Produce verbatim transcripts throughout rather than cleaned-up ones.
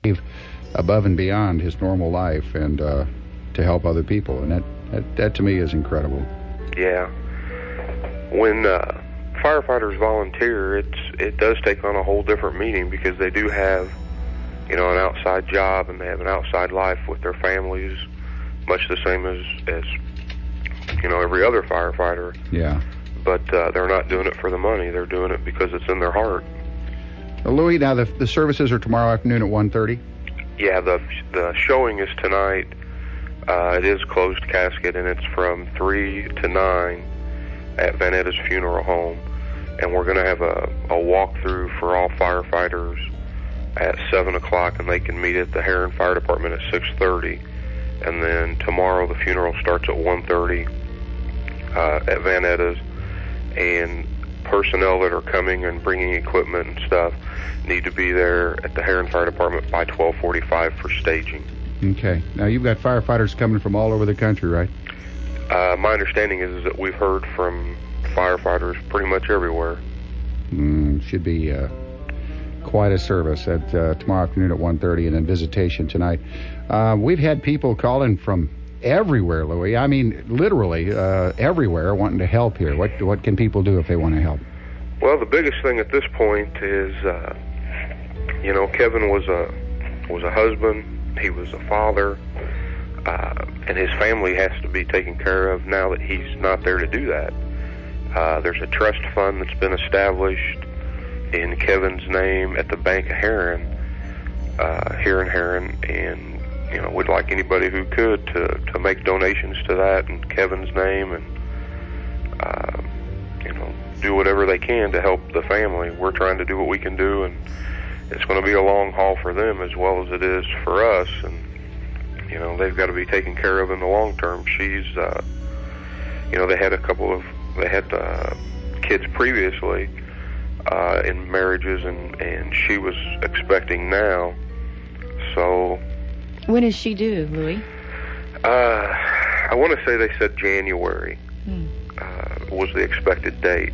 above and beyond his normal life and uh, to help other people, and that, that, that to me is incredible. Yeah. When uh, firefighters volunteer, it's it does take on a whole different meaning because they do have, you know, an outside job and they have an outside life with their families, much the same as, as you know, every other firefighter. Yeah. But uh, they're not doing it for the money. They're doing it because it's in their heart. Well, Louis, now the, the services are tomorrow afternoon at one thirty? Yeah, the the showing is tonight. Uh, it is closed casket, and it's from three to nine at Van Etta's Funeral Home. And we're going to have a, a walkthrough for all firefighters at seven o'clock, and they can meet at the Herrin Fire Department at six thirty. And then tomorrow the funeral starts at one thirty uh, at Van Etta's. And personnel that are coming and bringing equipment and stuff need to be there at the Herrin Fire Department by twelve forty-five for staging. Okay. Now, you've got firefighters coming from all over the country, right? Uh, my understanding is, is that we've heard from firefighters pretty much everywhere. Mm, should be uh, quite a service at uh, tomorrow afternoon at one thirty, and then visitation tonight. Uh, we've had people calling from everywhere, Louis. I mean, literally uh, everywhere, wanting to help here. What what can people do if they want to help? Well, the biggest thing at this point is, uh, you know, Kevin was a was a husband. He was a father, uh, and his family has to be taken care of now that he's not there to do that. Uh, there's a trust fund that's been established in Kevin's name at the Bank of Herrin, uh, here in Herrin, and you know, we'd like anybody who could to, to make donations to that in Kevin's name and, uh, you know, do whatever they can to help the family. We're trying to do what we can do, and it's going to be a long haul for them as well as it is for us. And, you know, they've got to be taken care of in the long term. She's, uh, you know, they had a couple of, they had uh, kids previously uh, in marriages, and, and she was expecting now. So... When is she due, Louis? Uh, I want to say they said January hmm. uh, was the expected date.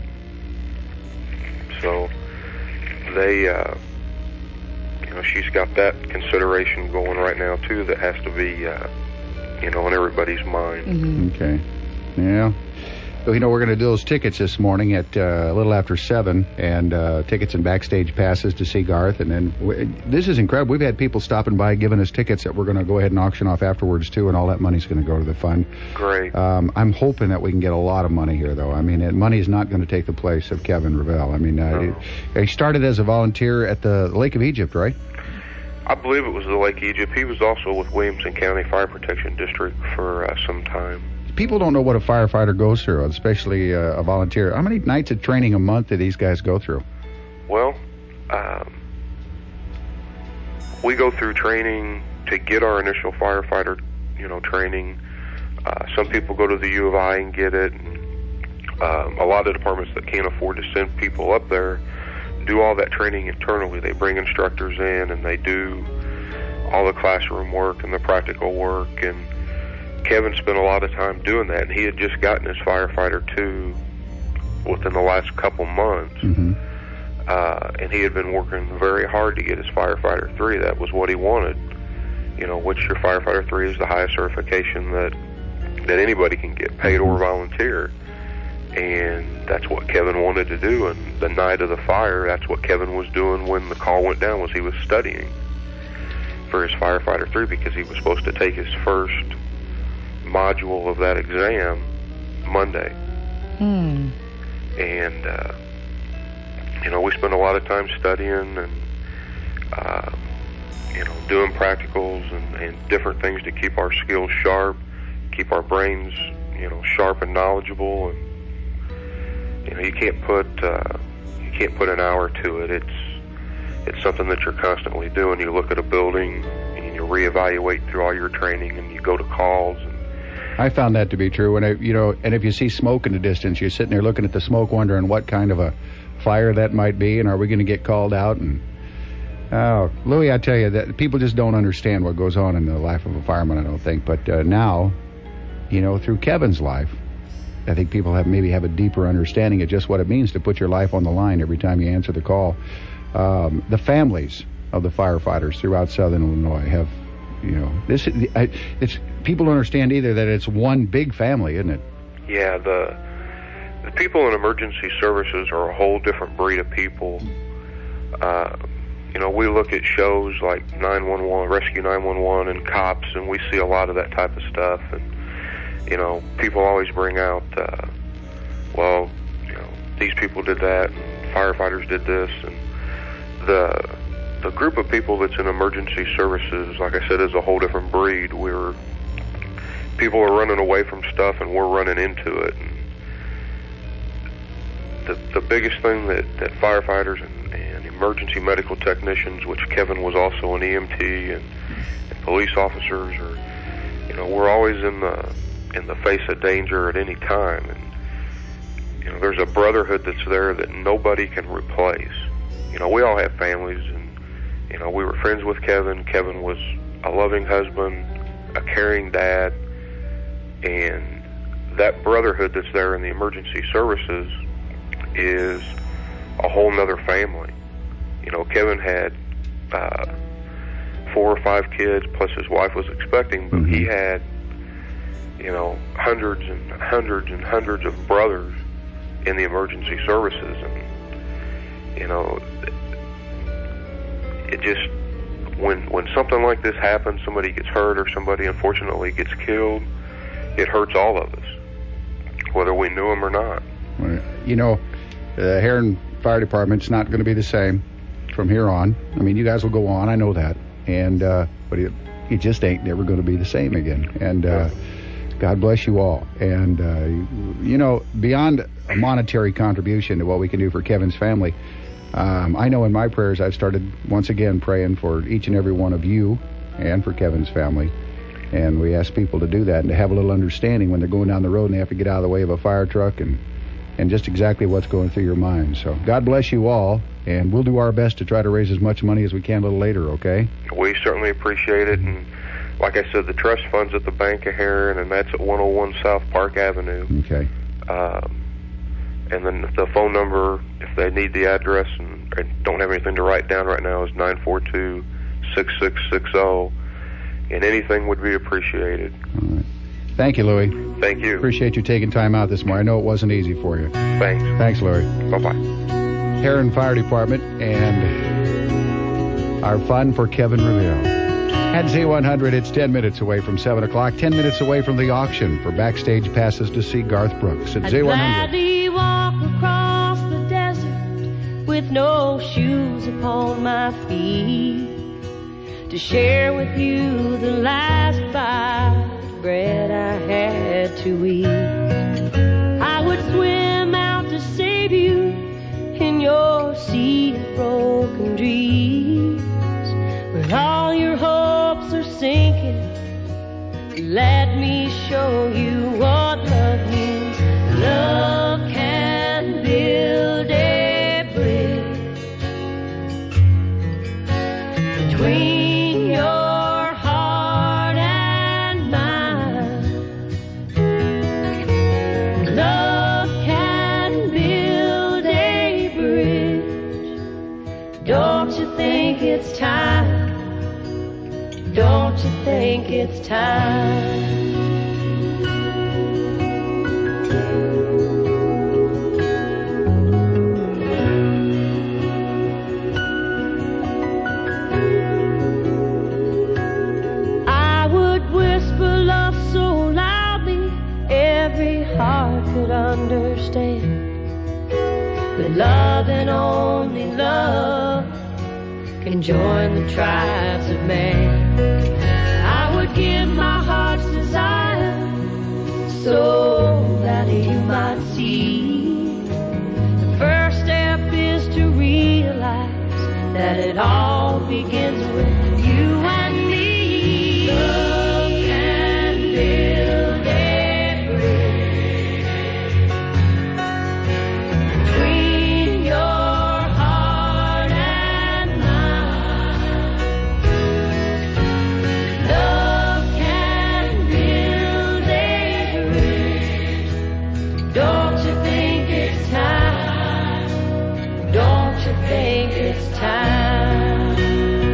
So they, uh, you know, she's got that consideration going right now too. That has to be, uh, you know, in everybody's mind. Mm-hmm. Okay. Yeah. So, you know, we're going to do those tickets this morning at uh, a little after seven, and uh, tickets and backstage passes to see Garth. And then w- this is incredible. We've had people stopping by giving us tickets that we're going to go ahead and auction off afterwards, too, and all that money's going to go to the fund. Great. Um, I'm hoping that we can get a lot of money here, though. I mean, it, money is not going to take the place of Kevin Revelle. I mean, uh, no. he, he started as a volunteer at the Lake of Egypt, right? I believe it was the Lake Egypt. He was also with Williamson County Fire Protection District for uh, some time. People don't know what a firefighter goes through, especially uh, a volunteer. How many nights of training a month do these guys go through? Well, um, we go through training to get our initial firefighter, you know, training. Uh, some people go to the U of I and get it. And, um, a lot of departments that can't afford to send people up there do all that training internally. They bring instructors in and they do all the classroom work and the practical work, and Kevin spent a lot of time doing that, and he had just gotten his firefighter two within the last couple months. Mm-hmm. Uh, and he had been working very hard to get his firefighter three. That was what he wanted. You know, which your firefighter three is the highest certification that that anybody can get, paid or volunteer. And that's what Kevin wanted to do. And the night of the fire, that's what Kevin was doing when the call went down, was he was studying for his firefighter three, because he was supposed to take his first module of that exam Monday. Hmm. And, uh, you know, we spend a lot of time studying and, uh, you know, doing practicals and, and different things to keep our skills sharp, keep our brains, you know, sharp and knowledgeable. And, you know, you can't put, uh, you can't put an hour to it. It's, it's something that you're constantly doing. You look at a building and you reevaluate through all your training, and you go to calls. And I found that to be true. And I, you know, and if you see smoke in the distance, you're sitting there looking at the smoke, wondering what kind of a fire that might be, and are we going to get called out? And oh, Louis, I tell you that people just don't understand what goes on in the life of a fireman, I don't think. But uh, now, you know, through Kevin's life, I think people have maybe have a deeper understanding of just what it means to put your life on the line every time you answer the call. Um, the families of the firefighters throughout Southern Illinois have, you know, this. I, it's people don't understand either that it's one big family, isn't it? Yeah, the the people in emergency services are a whole different breed of people. Uh, you know, we look at shows like nine one one, Rescue nine one one, and Cops, and we see a lot of that type of stuff. And you know, people always bring out, uh, well, you know, these people did that, and firefighters did this, and the the group of people that's in emergency services, like I said, is a whole different breed. We're people are running away from stuff, and we're running into it. And the the biggest thing that, that firefighters and, and emergency medical technicians, which Kevin was also an E M T, and, and police officers, are, you know, we're always in the in the face of danger at any time. And you know, there's a brotherhood that's there that nobody can replace. You know, we all have families, and you know, we were friends with Kevin. Kevin was a loving husband, a caring dad, and that brotherhood that's there in the emergency services is a whole nother family. You know, Kevin had uh, four or five kids, plus his wife was expecting, but mm-hmm. he had, you know, hundreds and hundreds and hundreds of brothers in the emergency services. And, you know, it just, when when something like this happens, somebody gets hurt or somebody unfortunately gets killed, it hurts all of us, whether we knew them or not. You know, the Heron Fire Department's not going to be the same from here on. I mean, you guys will go on, I know that, and uh, but it, it just ain't never going to be the same again. And uh, God bless you all. And uh, you know, beyond a monetary contribution to what we can do for Kevin's family, um, I know in my prayers I've started once again praying for each and every one of you and for Kevin's family. And we ask people to do that and to have a little understanding when they're going down the road and they have to get out of the way of a fire truck, and and just exactly what's going through your mind. So God bless you all, and we'll do our best to try to raise as much money as we can a little later, okay? We certainly appreciate it. And like I said, the trust fund's at the Bank of Heron, and that's at one oh one South Park Avenue. Okay. Um, and then the phone number, if they need the address and, and don't have anything to write down right now, is nine four two, six six six zero. And anything would be appreciated. All right. Thank you, Louis. Thank you. Appreciate you taking time out this morning. I know it wasn't easy for you. Thanks. Thanks, Louis. Bye-bye. Heron Fire Department and our fund for Kevin Reveal. At Z one hundred, it's ten minutes away from seven o'clock, ten minutes away from the auction for backstage passes to see Garth Brooks. At Z one hundred. I'd gladly walk across the desert with no shoes upon my feet, to share with you the last bite of bread I had to eat. I would swim out to save you in your sea of broken dreams. When all your hopes are sinking, let me show you what love means. Love can build a bridge between your heart and mine. Love can build a bridge. Don't you think it's time? Don't you think it's time? Could understand, but love and only love can join the tribes of man. I would give my heart's desire so that you might see. The first step is to realize that it all begins with you and me. Love can build a think it's time.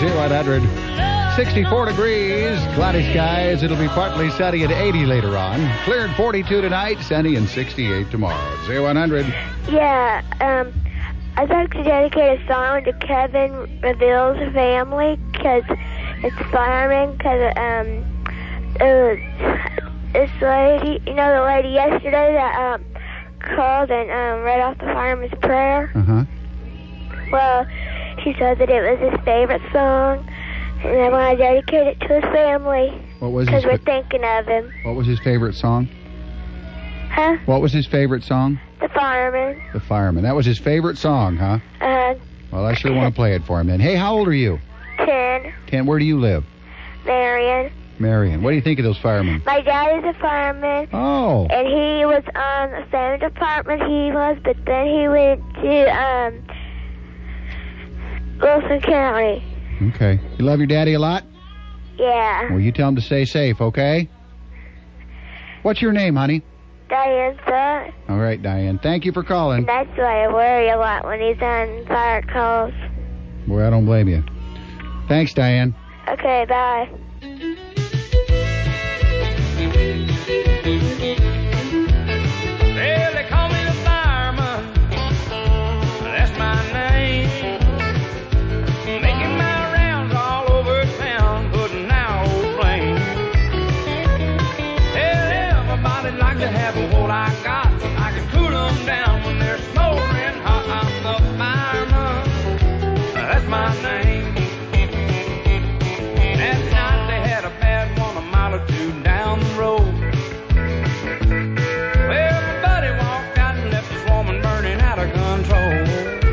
Z one hundred. sixty-four degrees, cloudy skies. It'll be partly sunny and eighty later on. Cleared forty-two tonight, sunny and sixty-eight tomorrow. Z one hundred. Yeah, um, I'd like to dedicate a song to Kevin Reveal's family, because it's fireman, because, um, uh, this lady, you know the lady yesterday that, um, called and, um, read off the fireman's prayer? Uh-huh. Well, she said that it was his favorite song, and I want to dedicate it to his family. What was Because his we're fa- thinking of him. What was his favorite song? Huh? What was his favorite song? The fireman. The Fireman. That was his favorite song, huh? Uh, Well, I sure want to play it for him then. Hey, how old are you? ten. Ten. Where do you live? Marion. Marion. What do you think of those firemen? My dad is a fireman, Oh. and he was on the same department he was, but then he went to, um, Wilson County. Okay. You love your daddy a lot? Yeah. Well, you tell him to stay safe, okay? What's your name, honey? Diane's son. All right, Diane. Thank you for calling. And that's why I worry a lot when he's on fire calls. Boy, I don't blame you. Thanks, Diane. Okay, bye. Well, they call me the fireman. That's my name. Making my rounds all over town, putting out old flames. Hell, everybody like to have what I got. I can cool them down when they're smoldering hot. I'm the fireman. That's my name. That night they had a bad one a mile or two down the road. Well, my buddy walked out and left this woman burning out of control.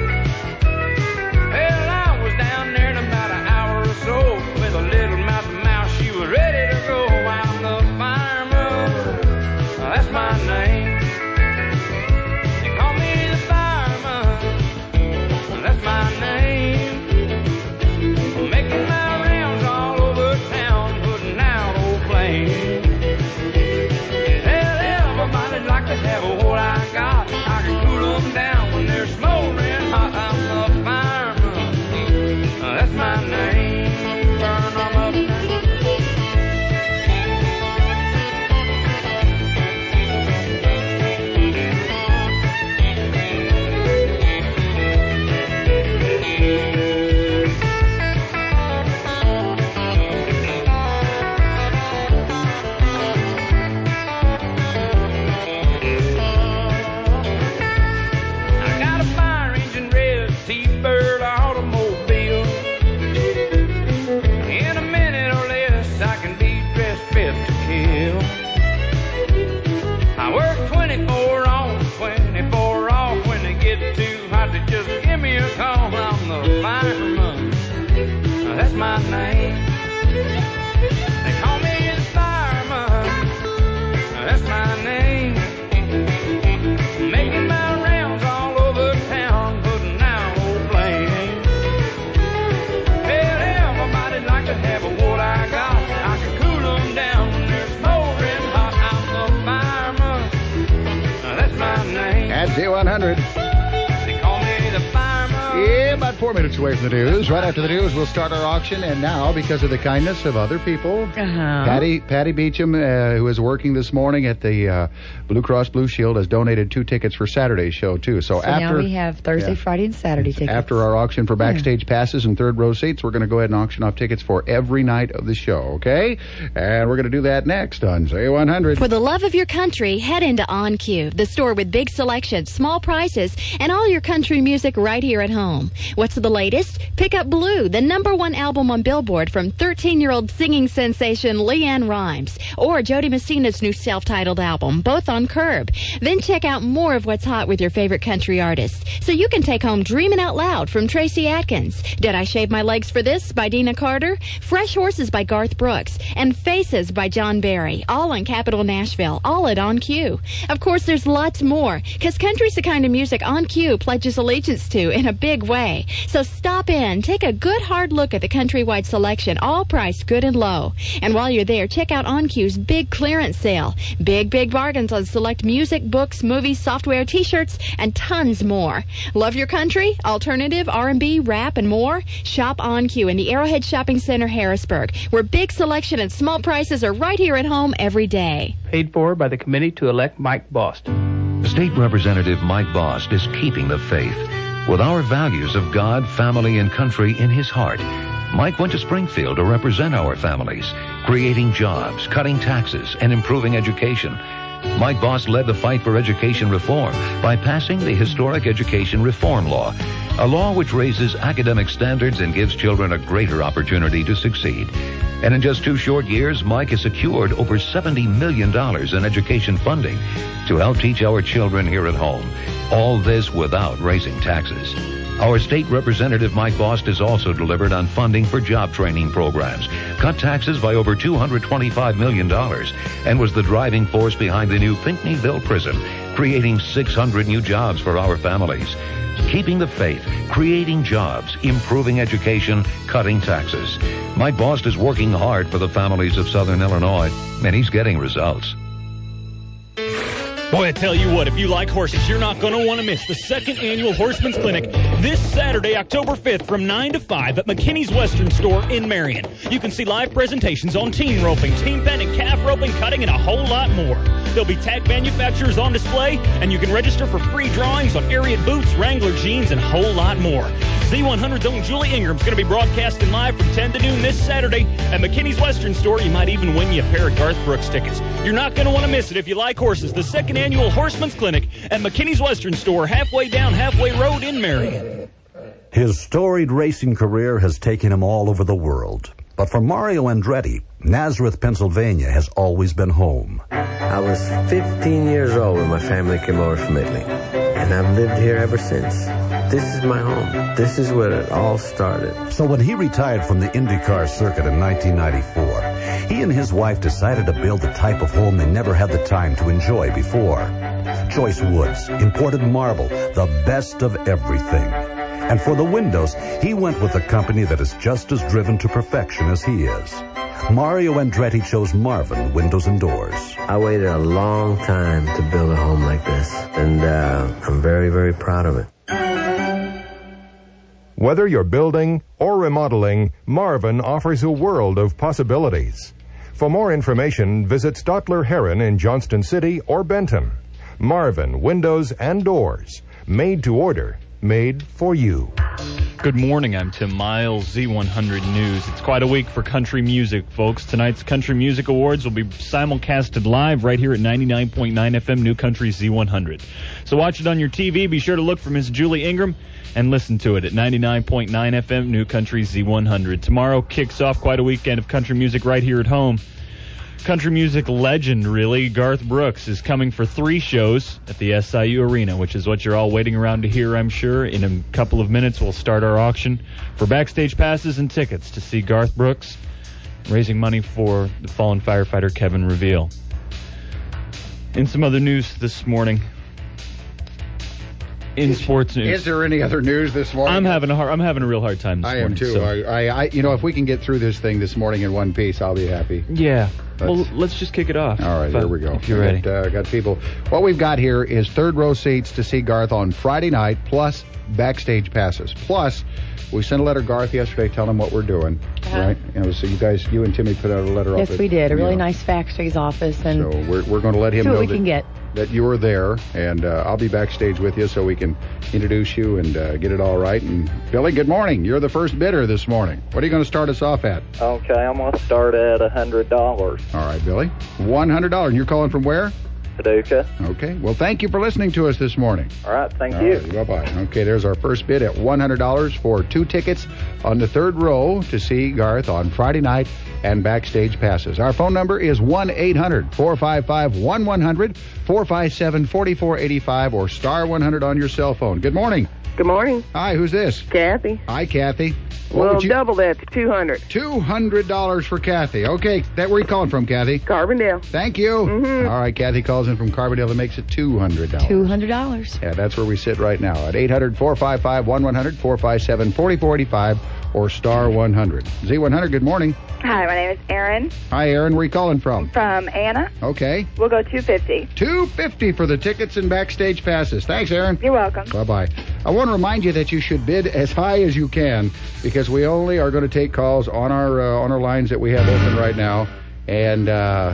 Well, I was down there in about an hour or so with a little mouth to mouth. She was ready to go. I'm the fireman. That's my name. They call me the fireman. That's my name. Making my rounds all over town, putting out old flames. Hell, everybody'd like to have what I got. I can cool them down when they're smoldering hot. I'm the fireman. That's my name. Burn them up now. I got a fire engine red T-Bird automobile. In a minute or less, I can be dressed fit to kill. I work twenty-four on, twenty-four off. When they get too hot, they just give me a call. I'm the fireman. That's my name. They call me the fireman. That's my name. Making my rounds all over town, putting out old flames. Well, everybody'd like to have what I got. I can cool them down when they're smoldering hot. I'm the fireman. That's my name. At Z one hundred. They call me the fireman. Yeah, about four minutes away from the news. Right after the news, we'll start our auction. And now, because of the kindness of other people, Uh-huh. Patty Patty Beecham, uh, who is working this morning at the uh, Blue Cross Blue Shield, has donated two tickets for Saturday's show, too. So, So after now we have Thursday, yeah. Friday, and Saturday tickets. After our auction for backstage passes and third row seats, we're going to go ahead and auction off tickets for every night of the show, okay? And we're going to do that next on Z one hundred. For the love of your country, head into OnCue, the store with big selection, small prices, and all your country music right here at home. What's the latest? Pick up Blue, the number one album on Billboard from thirteen-year-old singing sensation Leanne Rimes, or Jody Messina's new self-titled album, both on Curb. Then check out more of what's hot with your favorite country artists, so you can take home Dreamin' Out Loud from Tracy Atkins, Did I Shave My Legs for This by Dina Carter, Fresh Horses by Garth Brooks, and Faces by John Barry, all on Capitol Nashville, all at OnCue. Of course, there's lots more, because country's the kind of music OnCue pledges allegiance to in a big way. So So stop in, take a good hard look at the countrywide selection, all priced good and low. And while you're there, check out OnCue's big clearance sale. Big, big bargains on select music, books, movies, software, T-shirts, and tons more. Love your country, alternative, R and B, rap, and more? Shop OnCue in the Arrowhead Shopping Center, Harrisburg, where big selection and small prices are right here at home every day. Paid for by the committee to elect Mike Bost. State Representative Mike Bost is keeping the faith. With our values of God, family, and country in his heart, Mike went to Springfield to represent our families, creating jobs, cutting taxes, and improving education. Mike Bost led the fight for education reform by passing the Historic Education Reform Law, a law which raises academic standards and gives children a greater opportunity to succeed. And in just two short years, Mike has secured over seventy million dollars in education funding to help teach our children here at home. All this without raising taxes. Our state representative, Mike Bost, has also delivered on funding for job training programs, cut taxes by over two hundred twenty-five million dollars, and was the driving force behind the new Pinckneyville prison, creating six hundred new jobs for our families. Keeping the faith, creating jobs, improving education, cutting taxes. Mike Bost is working hard for the families of Southern Illinois, and he's getting results. Boy, I tell you what, if you like horses, you're not going to want to miss the second annual Horseman's Clinic this Saturday, October fifth from nine to five at McKinney's Western Store in Marion. You can see live presentations on team roping, team penning, calf roping, cutting, and a whole lot more. There'll be tag manufacturers on display, and you can register for free drawings on Ariat boots, Wrangler jeans, and a whole lot more. Z one hundred's own Julie Ingram's going to be broadcasting live from ten to noon this Saturday at McKinney's Western Store. You might even win you a pair of Garth Brooks tickets. You're not going to want to miss it if you like horses. The second annual Horseman's Clinic at McKinney's Western Store, halfway down Halfway Road in Marion. His storied racing career has taken him all over the world. But for Mario Andretti, Nazareth, Pennsylvania has always been home. I was fifteen years old when my family came over from Italy, and I've lived here ever since. This is my home. This is where it all started. So when he retired from the IndyCar circuit in nineteen ninety-four, he and his wife decided to build the type of home they never had the time to enjoy before. Choice woods, imported marble, the best of everything. And for the windows, he went with a company that is just as driven to perfection as he is. Mario Andretti chose Marvin Windows and Doors. I waited a long time to build a home like this, and uh, I'm very, very proud of it. Whether you're building or remodeling, Marvin offers a world of possibilities. For more information, visit Stotler Heron in Johnston City or Benton. Marvin Windows and Doors, made to order, made for you. Good morning, I'm Tim Miles, Z one hundred News. It's quite a week for country music, folks. Tonight's Country Music Awards will be simulcasted live right here at ninety-nine point nine F M New Country Z one hundred. So watch it on your T V. Be sure to look for Miss Julie Ingram and listen to it at ninety-nine point nine F M New Country Z one hundred. Tomorrow kicks off quite a weekend of country music right here at home. Country music legend, really, Garth Brooks is coming for three shows at the S I U Arena, which is what you're all waiting around to hear, I'm sure. In a couple of minutes, we'll start our auction for backstage passes and tickets to see Garth Brooks, raising money for the fallen firefighter Kevin Reveal. In some other news this morning, in sports news. Is there any other news this morning? I'm having a hard, I'm having a real hard time this I morning. am too. So. I, I, I, you know, if we can get through this thing this morning in one piece, I'll be happy. Yeah. Let's, well, let's just kick it off. All right, if, here we go. If you're ready. Got, uh, got people. What we've got here is third row seats to see Garth on Friday night, plus backstage passes. Plus, we sent a letter to Garth yesterday telling him what we're doing. Uh-huh. Right? You know, so you guys, you and Timmy put out a letter. Yes, up we at, did. A really know. nice fax to his office, and so we're we're going to let him see know what we that, can get. that you were there, and uh, I'll be backstage with you so we can introduce you and uh, get it all right. And Billy, good morning. You're the first bidder this morning. What are you going to start us off at? Okay, I'm going to start at one hundred dollars. All right, Billy. one hundred dollars. And you're calling from where? Paducah. Okay. Well, thank you for listening to us this morning. All right, thank All you. Right, bye-bye. Okay, there's our first bid at one hundred dollars for two tickets on the third row to see Garth on Friday night and backstage passes. Our phone number is one eight hundred four five five eleven hundred, four five seven four four eight five, or star one hundred on your cell phone. Good morning. Good morning. Hi, who's this? Kathy. Hi, Kathy. What Well, would you... double that to two hundred. two hundred dollars for Kathy. Okay, that where are you calling from, Kathy? Carbondale. Thank you. Mm-hmm. All right, Kathy calls in from Carbondale. That makes it two hundred dollars. two hundred dollars. Yeah, that's where we sit right now at eight hundred, four five five, one one hundred, four five seven, four oh four five or star one hundred. Z one hundred, good morning. Hi, my name is Erin Hi, Aaron. Where are you calling from? from Anna. Okay. We'll go two fifty. two fifty for the tickets and backstage passes. Thanks, Aaron. You're welcome. Bye-bye. I want to remind you that you should bid as high as you can because we only are going to take calls on our uh, on our lines that we have open right now, and uh,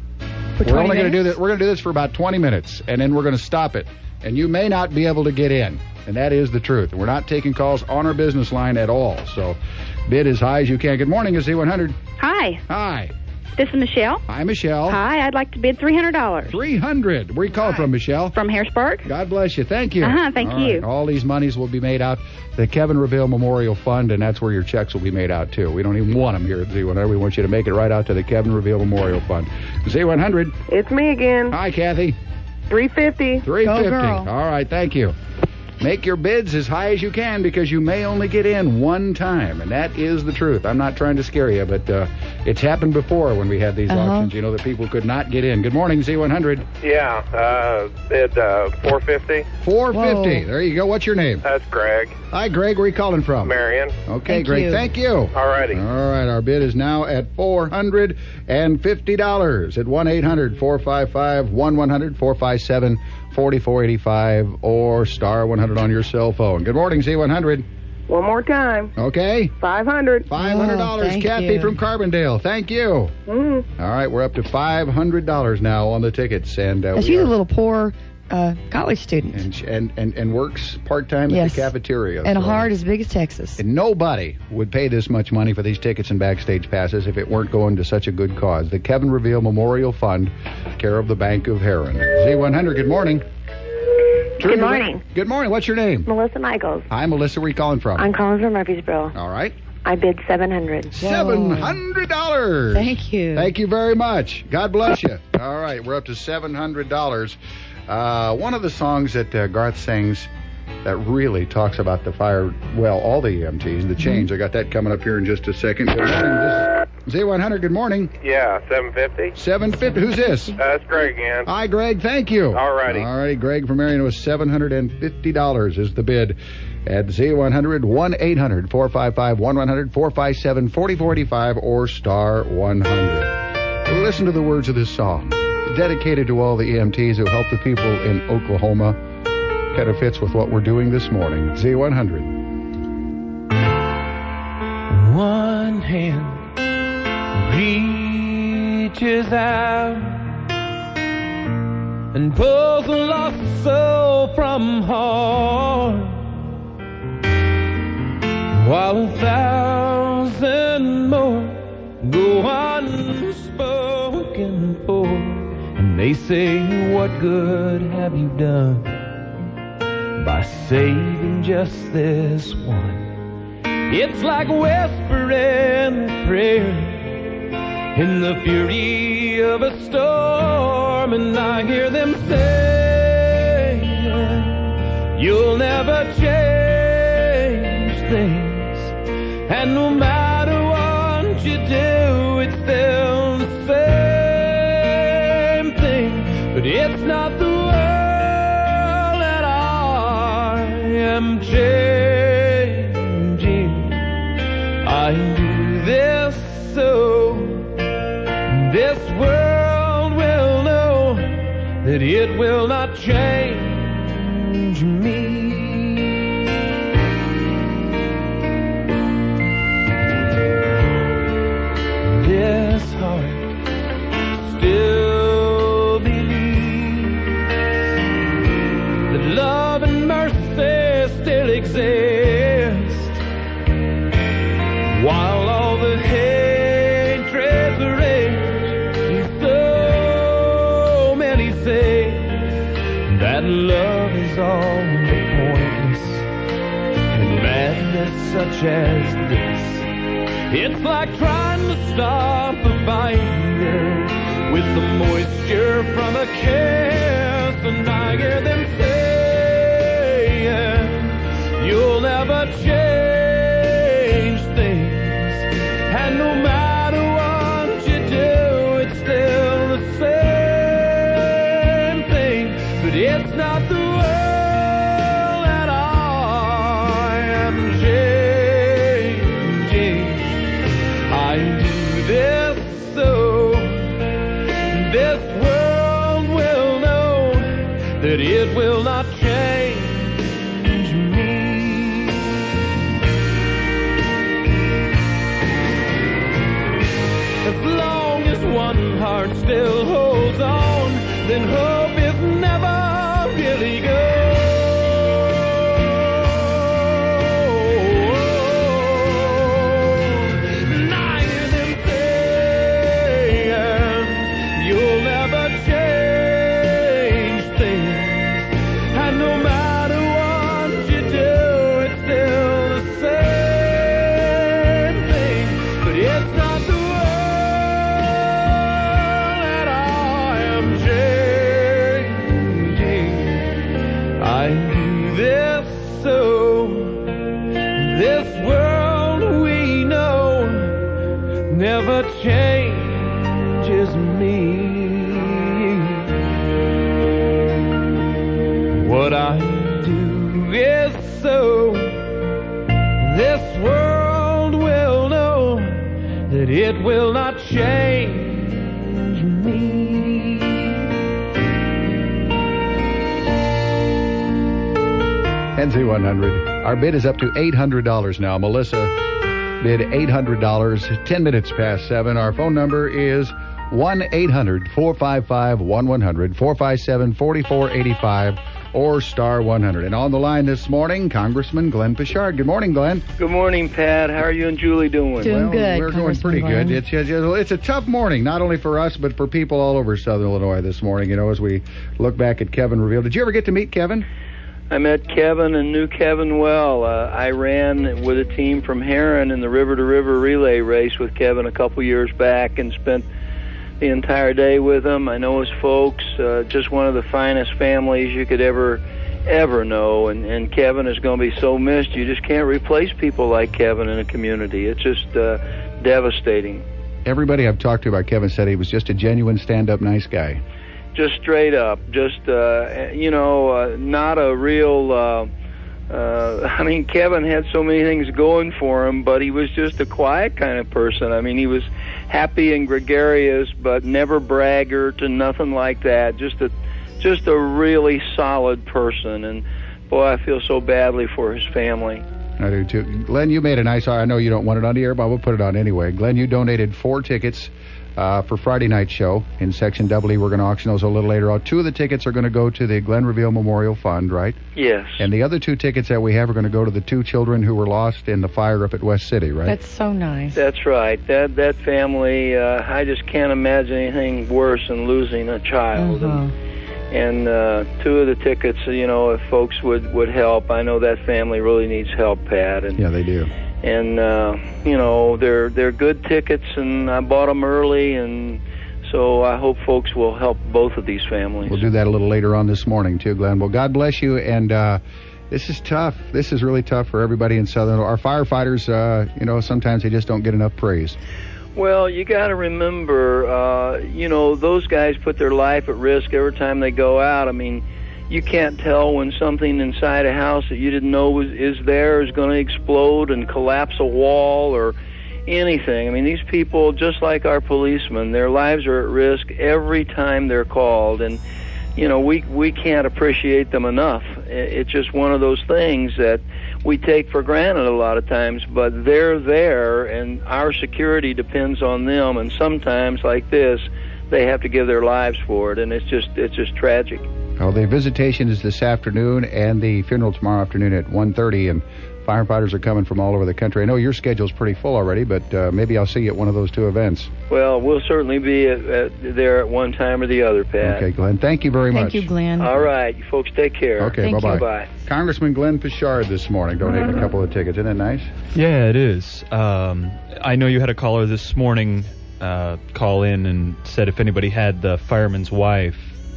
we're only going to do this. We're going to do this for about twenty minutes, and then we're going to stop it. And you may not be able to get in, and that is the truth. We're not taking calls on our business line at all. So, bid as high as you can. Good morning, Z one hundred. Hi. Hi. This is Michelle. Hi, Michelle. Hi, I'd like to bid three hundred dollars. three hundred. Where you calling from, Michelle? From Harrisburg. God bless you. Thank you. Uh-huh, thank All you. right. All these monies will be made out to the Kevin Reveal Memorial Fund, and that's where your checks will be made out, too. We don't even want them here at Z one hundred. We want you to make it right out to the Kevin Reveal Memorial Fund. Z one hundred. It's me again. Hi, Kathy. three fifty. three fifty. Go, girl. All right, thank you. Make your bids as high as you can because you may only get in one time, and that is the truth. I'm not trying to scare you, but uh, it's happened before when we had these Uh-huh. auctions, you know, that people could not get in. Good morning, Z one hundred. Yeah, uh, bid uh, four fifty. four fifty. There you go. What's your name? That's Greg. Hi, Greg. Where are you calling from? Marion. Okay, Thank Greg. you. Thank you. All righty. All right, our bid is now at four hundred fifty dollars at one eight hundred, four five five, one one hundred, four five seven, four four eight five or star one hundred on your cell phone. Good morning, Z one hundred. One more time. Okay. five hundred. five hundred dollars. Oh, thank Kathy you. from Carbondale. Thank you. Mm. All right, we're up to five hundred dollars now on the tickets. And uh, And we she's are- a little poor uh, college student. and, and, and, and works part-time at Yes. the cafeteria. And a so- heart as big as Texas. And nobody would pay this much money for these tickets and backstage passes if it weren't going to such a good cause. The Kevin Reveal Memorial Fund, care of the Bank of Heron. Z one hundred, good morning. Good morning. Good morning. What's your name? Melissa Michaels. Hi, Melissa. Where are you calling from? I'm calling from Murfreesboro. All right. I bid seven hundred. Seven hundred dollars. Thank you. Thank you very much. God bless you. All right, we're up to seven hundred dollars. Uh, one of the songs that uh, Garth sings that really talks about the fire, well, all the E M Ts, the change. I got that coming up here in just a second. Good morning. This is Z one hundred. Good morning. Yeah, seven fifty. seven fifty. Who's this? That's Greg again. Hi, Greg. Thank you. All righty. All righty. Greg from Marion was seven hundred fifty dollars is the bid at Z one hundred, one eight hundred, four five five, one one hundred, four five seven, four four eight five or star one hundred. Listen to the words of this song. Dedicated to all the E M Ts who help the people in Oklahoma. Kind of fits with what we're doing this morning. Z one hundred. One hand reaches out and pulls a lost soul from harm, while a thousand more go unspoken for, and they say, what good have you done by saving just this one? It's like whispering a prayer in the fury of a storm, and I hear them say, you'll never change things, and no matter what you do, it's still the same thing. But it's not the world that I am changing. I do this so this world will know that it will not change me. This heart still believes that love and mercy still exist, while all the hatred rages, so many say that love is all but pointless, and madness such as this, it's like trying to stop a fire with the moisture from a kiss, and I hear them saying, you'll never change things. And no matter what you do, it's still the same thing. But it's not the world that I am changing. I do this so this world will know that it will not change me. As long as one heart still holds on, then hope is never really gone. And I hear them saying, you'll never change things. And no matter what you do, it's still the same thing. But it's not the world that I am changing. I do this so this world we know never changes me. What I do is so this world will know that it will not change me. N Z one hundred. Our bid is up to eight hundred dollars now. Melissa bid eight hundred dollars, ten minutes past seven. Our phone number is one eight hundred four five five one one zero zero, four five seven four four eight five, or star one hundred. And on the line this morning, Congressman Glenn Pichard. Good morning, Glenn. Good morning, Pat. How are you and Julie doing? Well, we're doing pretty good. It's, it's it's a tough morning, not only for us, but for people all over Southern Illinois this morning, you know, as we look back at Kevin Reveal. Did you ever get to meet Kevin? I met Kevin and knew Kevin well. Uh, I ran with a team from Heron in the River to River relay race with Kevin a couple years back and spent the entire day with him. I know his folks, uh, just one of the finest families you could ever, ever know. And, and Kevin is going to be so missed. You just can't replace people like Kevin in a community. It's just uh, devastating. Everybody I've talked to about Kevin said he was just a genuine stand-up nice guy. Just straight up, just, uh, you know, uh, not a real, uh, uh, I mean, Kevin had so many things going for him, but he was just a quiet kind of person. I mean, he was happy and gregarious, but never braggart and nothing like that. Just a, just a really solid person. And, boy, I feel so badly for his family. I do, too. Glenn, you made a nice, I know you don't want it on the air, but we'll put it on anyway. Glenn, you donated four tickets Uh, for Friday night show in Section W. We're going to auction those a little later on. Two of the tickets are going to go to the Glenn Reveal Memorial Fund, right? Yes. And the other two tickets that we have are going to go to the two children who were lost in the fire up at West City, right? That's so nice. That's right. That that family, uh, I just can't imagine anything worse than losing a child. Uh-huh. And, and uh, two of the tickets, you know, if folks would, would help, I know that family really needs help, Pat. And, yeah, they do. And, uh, you know, they're they're good tickets, and I bought them early, and so I hope folks will help both of these families. We'll do that a little later on this morning, too, Glenn. Well, God bless you, and uh, this is tough. This is really tough for everybody in Southern. Our firefighters, uh, you know, sometimes they just don't get enough praise. Well, you got to remember, uh, you know, those guys put their life at risk every time they go out. I mean, you can't tell when something inside a house that you didn't know was is there is going to explode and collapse a wall or anything. I mean, these people, just like our policemen, their lives are at risk every time they're called, and you know, we we can't appreciate them enough. It's just one of those things that we take for granted a lot of times, but they're there, and our security depends on them, and sometimes, like this, they have to give their lives for it, and it's just it's just tragic. Well, the visitation is this afternoon and the funeral tomorrow afternoon at one thirty, and firefighters are coming from all over the country. I know your schedule's pretty full already, but uh, maybe I'll see you at one of those two events. Well, we'll certainly be at, at, there at one time or the other, Pat. Okay, Glenn. Thank you very Thank much. Thank you, Glenn. All right. You folks take care. Okay, Thank bye-bye. you. Bye. Congressman Glenn Pichard this morning donating a couple of tickets. Isn't that nice? Yeah, it is. Um, I know you had a caller this morning uh, call in and said if anybody had the fireman's wife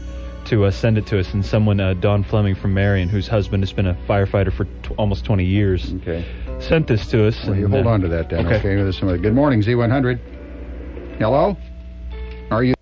to uh, send it to us, and someone, uh, Don Fleming from Marion, whose husband has been a firefighter for t- almost twenty years, okay. sent this to us. Well, and, you hold uh, on to that then, okay. okay? This one. Good morning, Z one hundred. Hello? Are you